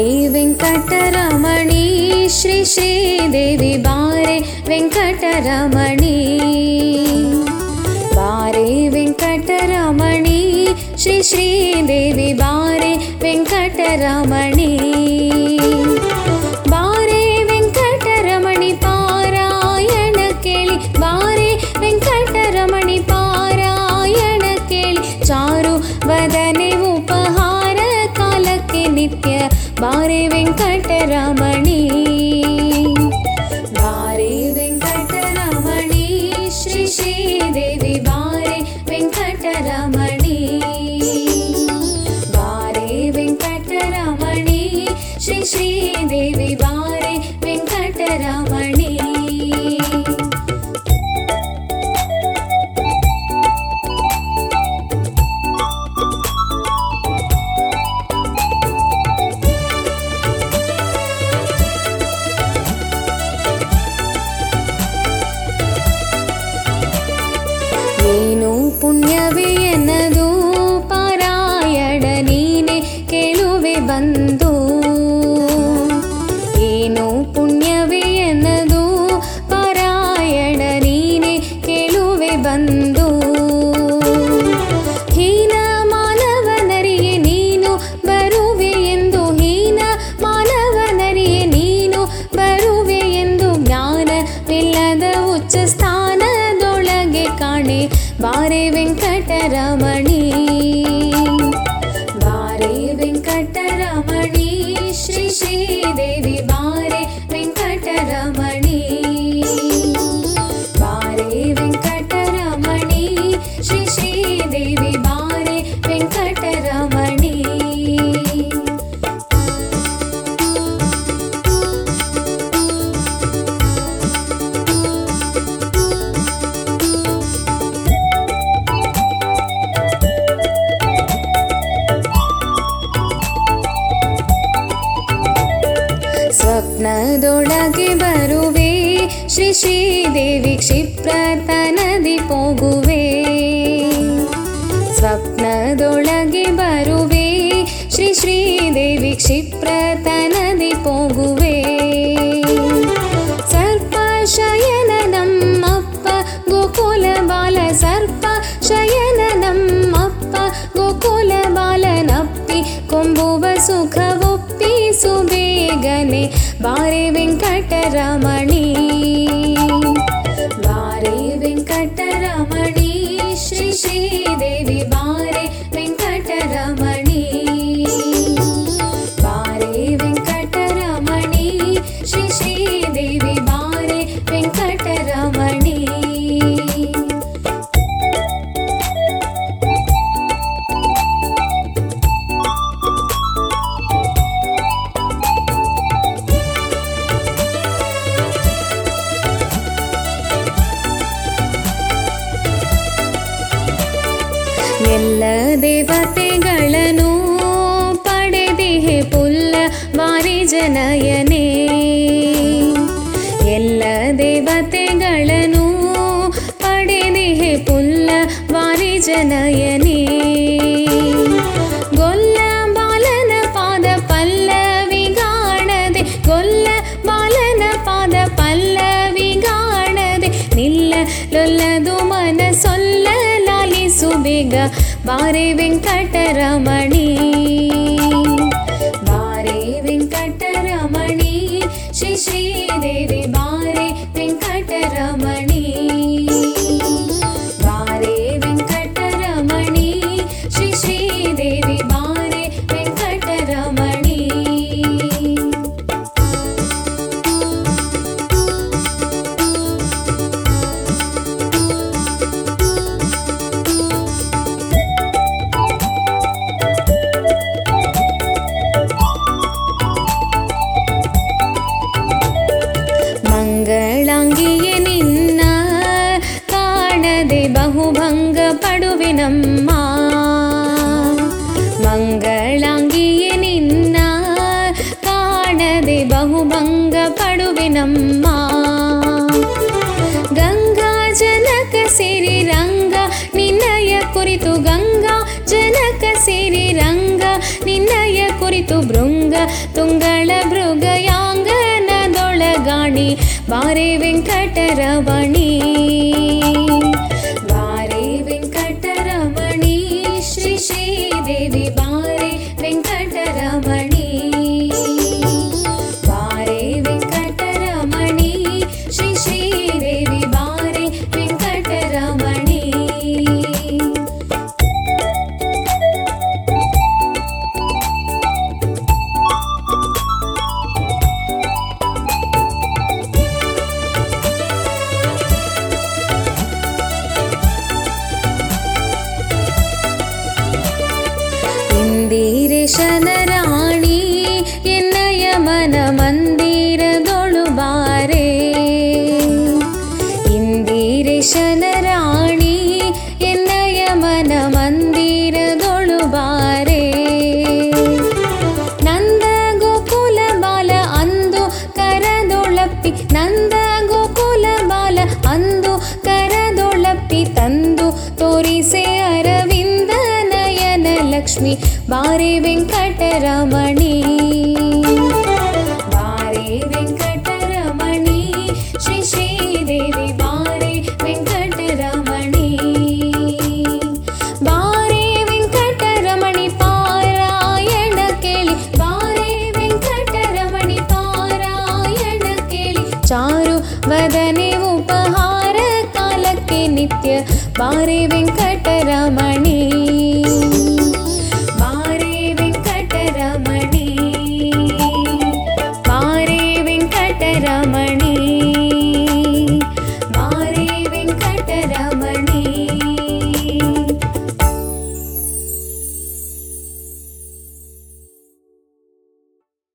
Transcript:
ಬಾರೆ ವೆಂಕಟರಮಣಿ ಶ್ರೀ ಶ್ರೀದೇವಿ ಬಾರೆ ವೆಂಕಟರಮಣಿ ಬಾರೆ ವೆಂಕಟರಮಣಿ ಶ್ರೀ ಶ್ರೀದೇವಿ ಬಾರೆ ವೆಂಕಟರಮಣಿ ಬಾರೆ ವೆಂಕಟರಮಣಿ ಪಾರಾಯಣ ಕೇಳಿ ಬಾರೆ ವೆಂಕಟರಮಣಿ ಪಾರಾಯಣ ಕೇಳಿ ಚಾರು ವದನೆ ಉಪಹಾರ ಕಾಲಕ್ಕೆ ನಿತ್ಯ ಬಾರೆ ವೆಂಕಟರಮಣಿ ಬಾರೆ ವೆಂಕಟರಮಣಿ ಶ್ರೀ ಶ್ರೀದೇವಿ ಬಾರೆ ವೆಂಕಟರಮಣಿ ಬಾರೆ ವೆಂಕಟರಮಣಿ ಶ್ರೀ ಶ್ರೀದೇವಿ ಬಾರೆ ವೆಂಕಟರಮಣಿ ಏನು ಪುಣ್ಯವೇ ಎನ್ನದು ಪಾರಾಯಣ ನೀನೆ ಕೇಳುವೆ ಬಂದು ಏನು ಪುಣ್ಯವೇ ಎನ್ನದು ಪಾರಾಯಣ ನೀನೆ ಕೇಳುವೆ ಬಂದು ಹೀನ ಮಾನವನರಿಗೆ ನೀನು ಬರುವೆ ಎಂದು ಹೀನ ಮಾನವನರಿಗೆ ನೀನು ಬರುವೆ ಎಂದು ಜ್ಞಾನವಿಲ್ಲದ ಉಚ್ಚ ಸ್ಥಾನದೊಳಗೆ ಕಾಣೆ ಬಾರೆ ವೆಂಕಟರಮಣಿ ಬಾರೆ ವೆಂಕಟರಮಣಿ ಶ್ರೀ ಶ್ರೀದೇವಿ ಬಾರೆ ವೆಂಕಟರಮಣಿ ಬಾರೆ ವೆಂಕಟರಮಣಿ ಶ್ರೀ ಶ್ರೀದೇವಿ ಬಾರೆ ವೆಂಕಟರಮಣಿ ಸ್ವಪ್ನದೊಳಗೆ ಬರುವೆ ಶ್ರೀ ಶ್ರೀದೇವಿ ಕ್ಷಿಪ್ರತನದಿ ಹೋಗುವೆ ಸ್ವಪ್ನದೊಳಗೆ ಬರುವೆ ಶ್ರೀ ಶ್ರೀದೇವಿ ಕ್ಷಿಪ್ರತನದಿ ಹೋಗುವೆ ಸರ್ಪ ಶಯನ ನಮ್ಮಪ್ಪ ಗೋಕುಲ ಬಾಲ ಸರ್ಪ ಶಯನ ನಮ್ಮಪ್ಪ ಗೋಕುಲ ಬಾಲನಪ್ಪಿ ಕೊಂಬುವ ಸುಖವೊಪ್ಪಿಸು ಬೇಗನೆ ಬಾರೆ ವೆಂಕಟರಮಣಿ ಬಾರೆ ವೆಂಕಟರಮಣಿ ಶ್ರೀ ಶ್ರೀದೇವಿ ಬಾರೆ ವೆಂಕಟರಮಣಿ ಬಾರೆ ವೆಂಕಟರಮಣಿ ಶ್ರೀ ಶ್ರೀದೇವಿ ಬಾರೆ ವೆಂಕಟರಮಣಿ ಎಲ್ಲ ದೇವತೆಗಳನ್ನು ಪಡೆದಿಹೆ ಪುಲ್ಲ ಬಾರಿ ಜನಯನೇ ಎಲ್ಲ ದೇವತೆಗಳನ್ನು ಪಡೆದಿಹೆ ಪುಲ್ಲ ಬಾರಿ ಜನಯನೇ ಗೊಲ್ಲ ಬಾಲನ ಪಾದ ಪಲ್ಲವಿಗಾಣದೆ ಗೊಲ್ಲ ಬಾಲನ ಪಾದ ಪಲ್ಲವಿಗಾಣದೆ ನಿಲ್ಲಲೊಲ್ಲದು ಮನಸೊಲ್ಲ ಲಾಲಿಸು ಬೇಗ ಬಾರೆ ವೆಂಕಟರಮಣಿ ಬಾರೆ ವೆಂಕಟರಮಣಿ ಶ್ರೀ ಶ್ರೀದೇವಿ ಬಾರೆ ವೆಂಕಟರಮಣಿ ಬಾರೆ ವೆಂಕಟರಮಣಿ ಶ್ರೀ ಶ್ರೀದೇವಿ ಬಾರೆ ವೆಂಕಟರಮಣಿ ಮಂಗಳಾಂಗಿಯೇ ನಿನ್ನ ಕಾಣದೆ ಬಹುಭಂಗ ಪಡುವಿನಮ್ಮ ಮಂಗಳಾಂಗಿಯೇ ನಿನ್ನ ಕಾಣದೆ ಬಹುಭಂಗ ಪಡುವಿನಮ್ಮ ಗಂಗಾ ಜನಕ ಸಿರಿ ರಂಗ ನಿನ್ನಯ ಕುರಿತು ಗಂಗಾ ಜನಕ ಸಿರಿ ರಂಗ ನಿನ್ನಯ ಕುರಿತು ನುಡಿತು ಭೃಂಗ ತುಂಗಳ ಭೃಗಯಾಂಗನದೊಳಗಾಣಿ ಬಾರೆ ವೆಂಕಟರಮಣಿ ಬಾರೆ ವೆಂಕಟರಮಣಿ ಶ್ರೀ ಶ್ರೀದೇವಿ ಬಾರೆ ವೆಂಕಟರಮಣಿ ಬಾರೆ ವೆಂಕಟರಮಣಿ ಶ್ರೀ ಶ್ರೀದೇವಿ ಬಾರೆ ವೆಂಕಟರಮಣಿ ಇಂದಿರೇಶನ ರಾಣಿ ಎನ್ನಯ ಮನ ಮಂದಿರದೊಳು ಬಾರೆ ಇಂದಿರೇಶನ ರಾಣಿ ಎನ್ನಯ ಮನ ಮಂದಿರದೊಳು ಬಾರೆ ನಂದ ಗೋಕುಲ ಬಾಲ ಅಂದು ಕರದೊಳಪ್ಪಿ ನಂದ ಗೋಕುಲ ಬಾಲ ಅಂದು ಕರದೊಳಪ್ಪಿ ತಂದು ತೋರಿಸೆ ಅರವಿಂದ ನಯನ ಲಕ್ಷ್ಮಿ ಬಾರೆ ವೆಂಕಟರಮಣಿ ಬಾರೆ ವೆಂಕಟರಮಣಿ ಶ್ರೀ ಶ್ರೀದೇವಿ ಬಾರೆ ವೆಂಕಟರಮಣಿ ಬಾರೆ ವೆಂಕಟರಮಣಿ ಪಾರಾಯಣ ಕೇಳಿ ಬಾರೆ ವೆಂಕಟರಮಣಿ ಪಾರಾಯಣ ಕೇಳಿ ಚಾರು ವದನೆ ಉಪಹಾರ ಕಾಲಕ್ಕೆ ನಿತ್ಯ ಬಾರೆ ವೆಂಕಟರಮಣಿ